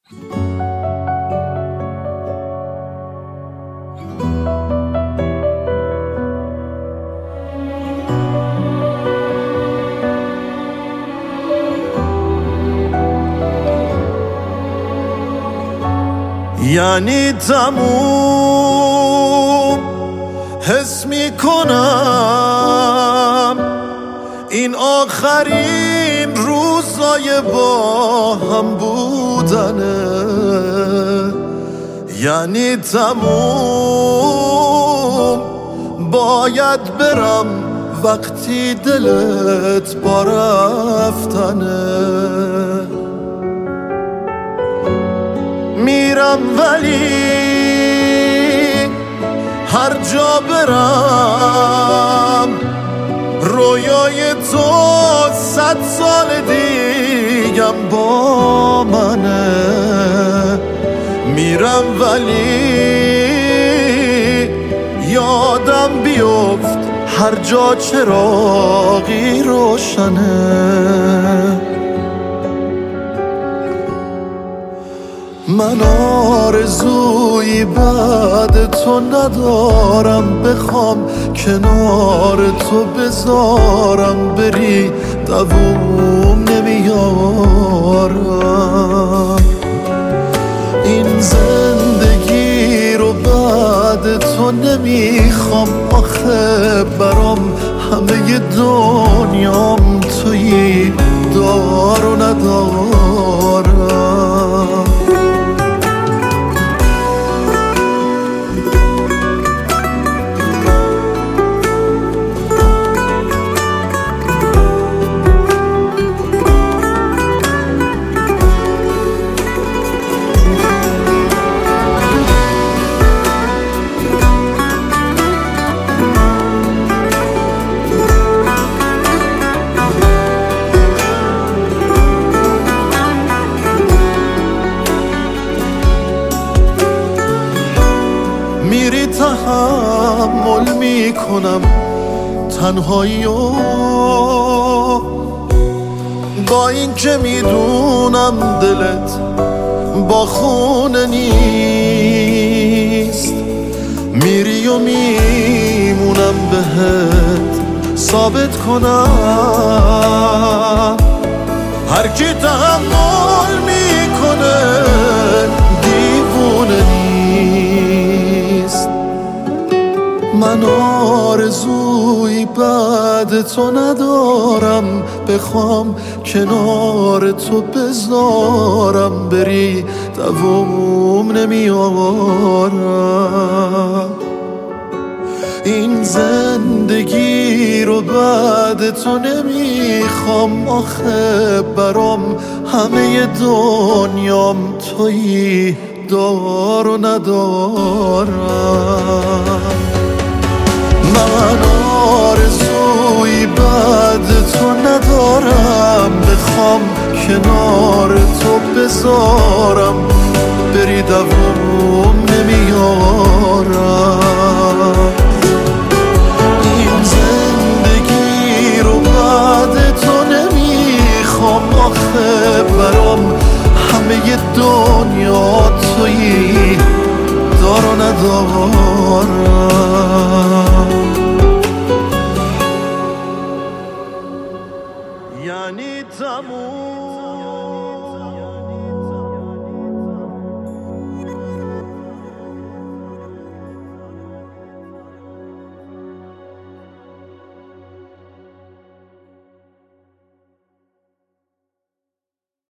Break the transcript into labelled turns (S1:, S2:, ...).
S1: یعنی تموم حس میکنم این آخرین روزای با هم بودنه، یعنی تموم باید برم وقتی دلت با رفتنه. میرم ولی هر جا برم رویای تو 100 سال دیگم با منه. میرم ولی یادم بیفت هر جا چراغی روشنه. من آرزویی بعد تو ندارم، بخوام کنار تو بذارم بری دووم نمیارم. این زندگی رو بعد تو نمیخوام، آخه برام همه دنیام تویی، دار و ندارم. میری تحمل میکنم تنهایی و با این که میدونم دلت با خونه نیست. میری و میمونم بهت ثابت کنم هر کی تحمل میکنه دیوونه نیست. من آرزویی بعد تو ندارم، بخوام کنار تو بذارم بری دووم نمیارم. این زندگی رو بعد تو نمیخوام، آخه برام همه دنیام تویی، دار و ندارم. من آرزویی بعد تو ندارم، بخوام کنار تو بذارم بری دووم نمیارم. این زندگی رو بعد تو نمیخوام، آخه برام همه دنیا تویی، دار و ندارم.